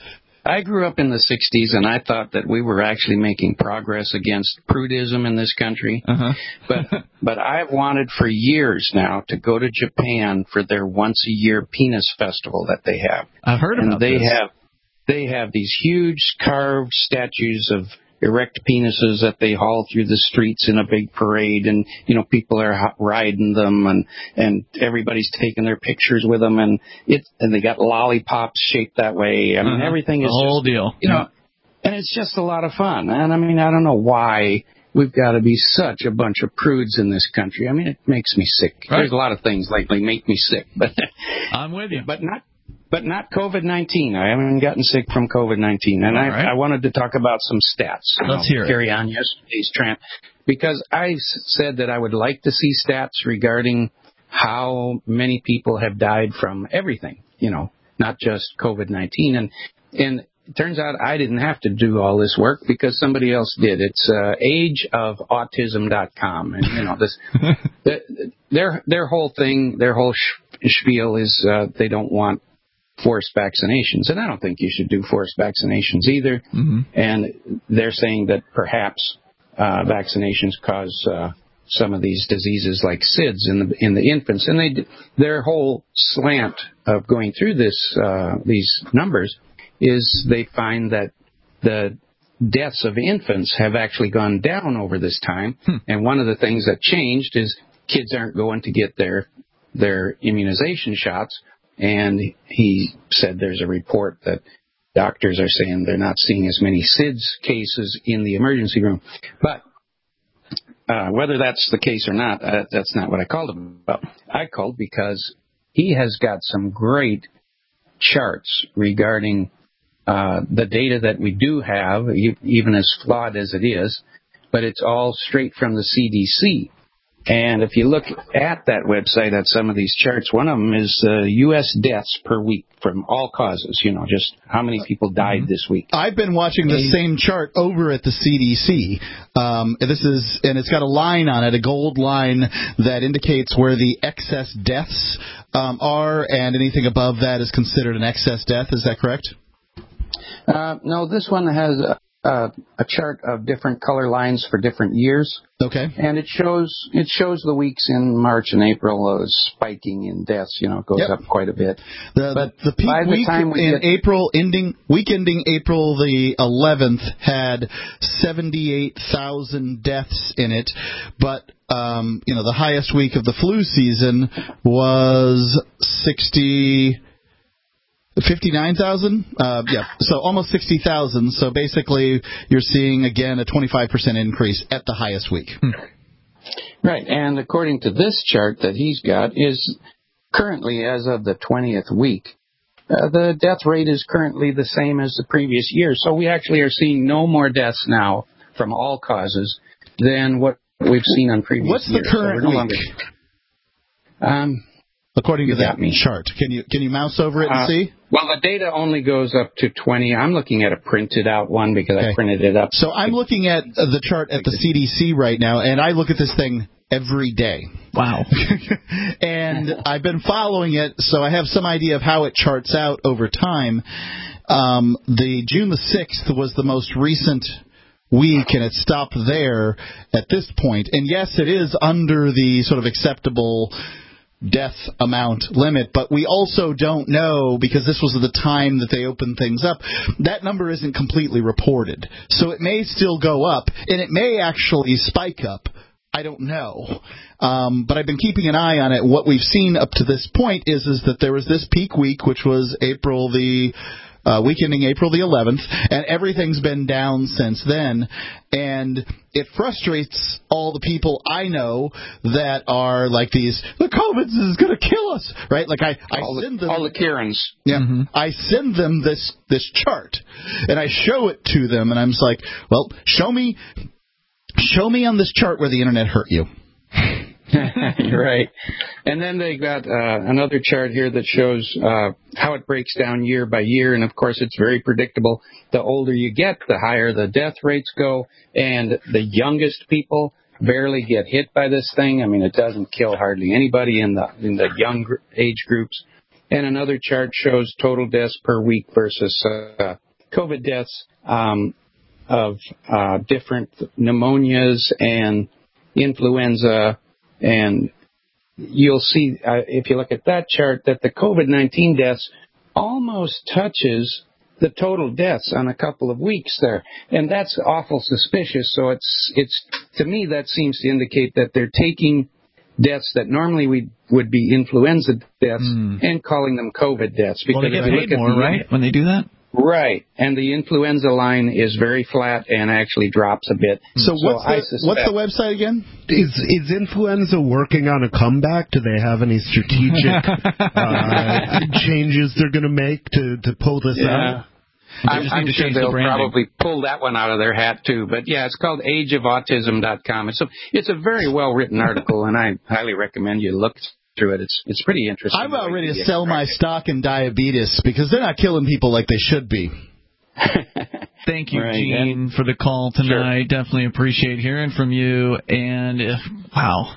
I grew up in the sixties, and I thought that we were actually making progress against prudism in this country. Uh-huh. but but I've wanted for years now to go to Japan for their once-a-year penis festival that they have. I've heard and about they this. have They have these huge carved statues of erect penises that they haul through the streets in a big parade, and you know people are h- riding them, and and everybody's taking their pictures with them, and it and they got lollipops shaped that way. I mean, uh-huh. everything is the whole just, deal. You know, and it's just a lot of fun. And I mean, I don't know why we've got to be such a bunch of prudes in this country. I mean, it makes me sick. Right. There's a lot of things lately make me sick, but I'm with you. But not. But not COVID nineteen. I haven't gotten sick from COVID nineteen. And I, right. I wanted to talk about some stats. Let's hear it. Carry on yesterday's tramp. Because I s- said that I would like to see stats regarding how many people have died from everything, you know, not just COVID nineteen. And, and it turns out I didn't have to do all this work because somebody else did. It's uh, age of autism dot com. And, you know, this the, their, their whole thing, their whole sh- spiel is uh, they don't want forced vaccinations, and I don't think you should do forced vaccinations either. Mm-hmm. And they're saying that perhaps uh, vaccinations cause uh, some of these diseases like S I D S in the in the infants, and they their whole slant of going through this uh, these numbers is they find that the deaths of infants have actually gone down over this time, hmm. and one of the things that changed is kids aren't going to get their their immunization shots. And he said there's a report that doctors are saying they're not seeing as many S I D S cases in the emergency room. But uh, whether that's the case or not, uh, that's not what I called him about. I called because he has got some great charts regarding uh, the data that we do have, even as flawed as it is, but it's all straight from the C D C. And if you look at that website, at some of these charts, one of them is uh, U S deaths per week from all causes, you know, just how many people died this week. I've been watching the same chart over at the C D C. Um, this is, and it's got a line on it, a gold line that indicates where the excess deaths um, are, and anything above that is considered an excess death. Is that correct? Uh, no, this one has a, a, a chart of different color lines for different years. Okay. And it shows it shows the weeks in March and April uh, spiking in deaths. You know, it goes yep. up quite a bit. The, but the peak by the week time we in get, April ending week ending April the eleventh had seventy-eight thousand deaths in it, but um, you know the highest week of the flu season was sixty. fifty-nine thousand? Uh, yeah, so almost sixty thousand. So basically, you're seeing, again, a twenty-five percent increase at the highest week. Hmm. Right, and according to this chart that he's got, is currently, as of the twentieth week, uh, the death rate is currently the same as the previous year. So we actually are seeing no more deaths now from all causes than what we've seen on previous What's years. What's the current so no week? Longer, um... According to you that me. chart. Can you can you mouse over it and uh, see? Well, the data only goes up to twenty. I'm looking at a printed out one because okay. I printed it up. So I'm looking at the chart at the C D C right now, and I look at this thing every day. Wow. And I've been following it, so I have some idea of how it charts out over time. Um, the June the sixth was the most recent week, and it stopped there at this point. And yes, it is under the sort of acceptable death amount limit, but we also don't know, because this was the time that they opened things up, that number isn't completely reported. So it may still go up, and it may actually spike up. I don't know. Um, but I've been keeping an eye on it. What we've seen up to this point is, is that there was this peak week, which was April the uh, week ending April the eleventh, and everything's been down since then. And it frustrates all the people I know that are like these, the COVID is going to kill us, right? Like I, I all send the, them all the Karens. Yeah, mm-hmm. I send them this this chart, and I show it to them, and I'm just like, well, show me, show me on this chart where the internet hurt you. You're right. And then they got uh, another chart here that shows uh, how it breaks down year by year. And, of course, it's very predictable. The older you get, the higher the death rates go. And the youngest people barely get hit by this thing. I mean, it doesn't kill hardly anybody in the in the young gr- age groups. And another chart shows total deaths per week versus uh, COVID deaths um, of uh, different pneumonias and influenza. And you'll see, uh, if you look at that chart, that the COVID nineteen deaths almost touches the total deaths on a couple of weeks there. And that's awful suspicious. So it's, it's to me, that seems to indicate that they're taking deaths that normally we would be influenza deaths mm. and calling them COVID deaths. Because well, they get paid more, the, right, when they do that? Right, and the influenza line is very flat and actually drops a bit. So, so what's, the, suspect, what's the website again? Is is influenza working on a comeback? Do they have any strategic uh, changes they're going to make to, to pull this yeah. out? I'm, I'm sure they'll the probably pull that one out of their hat, too. But, yeah, it's called age of autism dot com. It's a, it's a very well-written article, and I highly recommend you look through it. It's it's pretty interesting. I'm about ready to sell my stock in diabetes because they're not killing people like they should be. Thank you, right, Gene, and, for the call tonight. Sure. Definitely appreciate hearing from you. And, if, wow.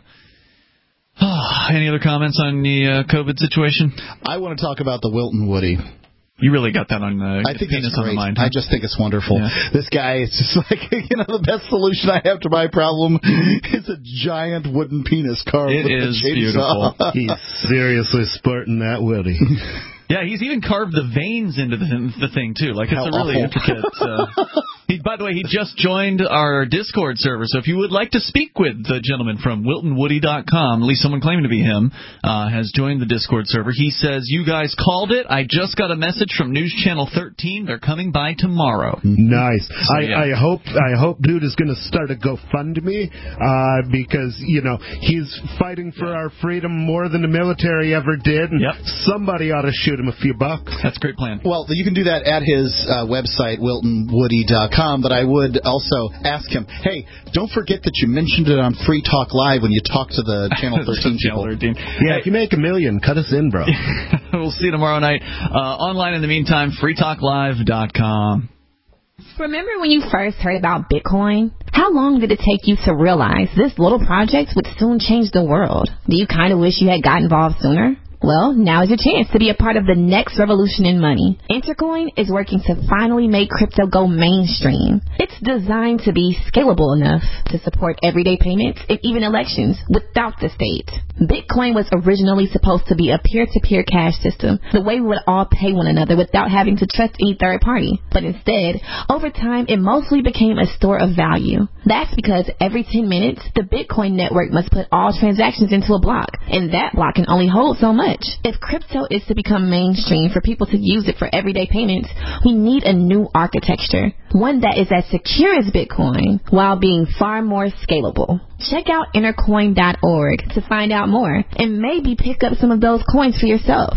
Oh, any other comments on the uh, COVID situation? I want to talk about the Wilton Woody. You really got that on the I think penis it's on the mind. Huh? I just think it's wonderful. Yeah. This guy is just like, you know, the best solution I have to my problem is a giant wooden penis carved it with is a chainsaw. Beautiful. He's seriously sporting that Woody. Yeah, he's even carved the veins into the, the thing, too. Like, it's How a really awful. intricate... Uh, he, by the way, he just joined our Discord server, so if you would like to speak with the gentleman from Wilton Woody dot com, at least someone claiming to be him, uh, has joined the Discord server. He says, you guys called it. I just got a message from News Channel thirteen. They're coming by tomorrow. Nice. So, I, yeah. I hope I hope dude is going to start a GoFundMe uh, because, you know, he's fighting for our freedom more than the military ever did. And yep. Somebody ought to shoot him a few bucks. That's a great plan. Well, you can do that at his uh, website, Wilton Woody dot com, but I would also ask him, hey, don't forget that you mentioned it on Free Talk Live when you talk to the Channel thirteen people. thirteen. Yeah, if you make a million, cut us in, bro. We'll see you tomorrow night. Uh, online in the meantime, free talk live dot com. Remember when you first heard about Bitcoin? How long did it take you to realize this little project would soon change the world? Do you kind of wish you had got involved sooner? Well, now is your chance to be a part of the next revolution in money. Intercoin is working to finally make crypto go mainstream. It's designed to be scalable enough to support everyday payments and even elections without the state. Bitcoin was originally supposed to be a peer-to-peer cash system, the way we would all pay one another without having to trust any third party. But instead, over time, it mostly became a store of value. That's because every ten minutes, the Bitcoin network must put all transactions into a block, and that block can only hold so much. If crypto is to become mainstream for people to use it for everyday payments, we need a new architecture, one that is as secure as Bitcoin while being far more scalable. Check out intercoin dot org to find out more and maybe pick up some of those coins for yourself.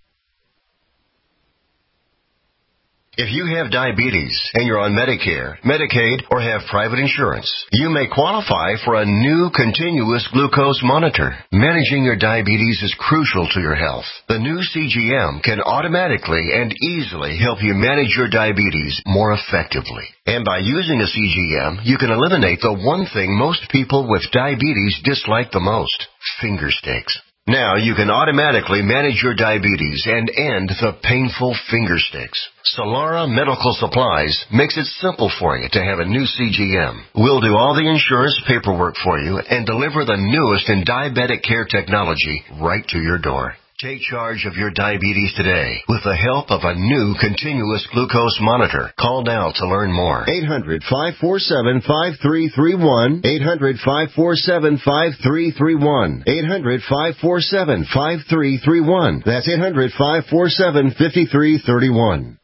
If you have diabetes and you're on Medicare, Medicaid, or have private insurance, you may qualify for a new continuous glucose monitor. Managing your diabetes is crucial to your health. The new C G M can automatically and easily help you manage your diabetes more effectively. And by using a C G M, you can eliminate the one thing most people with diabetes dislike the most: finger sticks. Now you can automatically manage your diabetes and end the painful finger sticks. Solara Medical Supplies makes it simple for you to have a new C G M. We'll do all the insurance paperwork for you and deliver the newest in diabetic care technology right to your door. Take charge of your diabetes today with the help of a new continuous glucose monitor. Call now to learn more. eight hundred, five four seven, five three three one. eight hundred, five four seven, five three three one. eight hundred, five four seven, five three three one. That's eight hundred, five four seven, five three three one.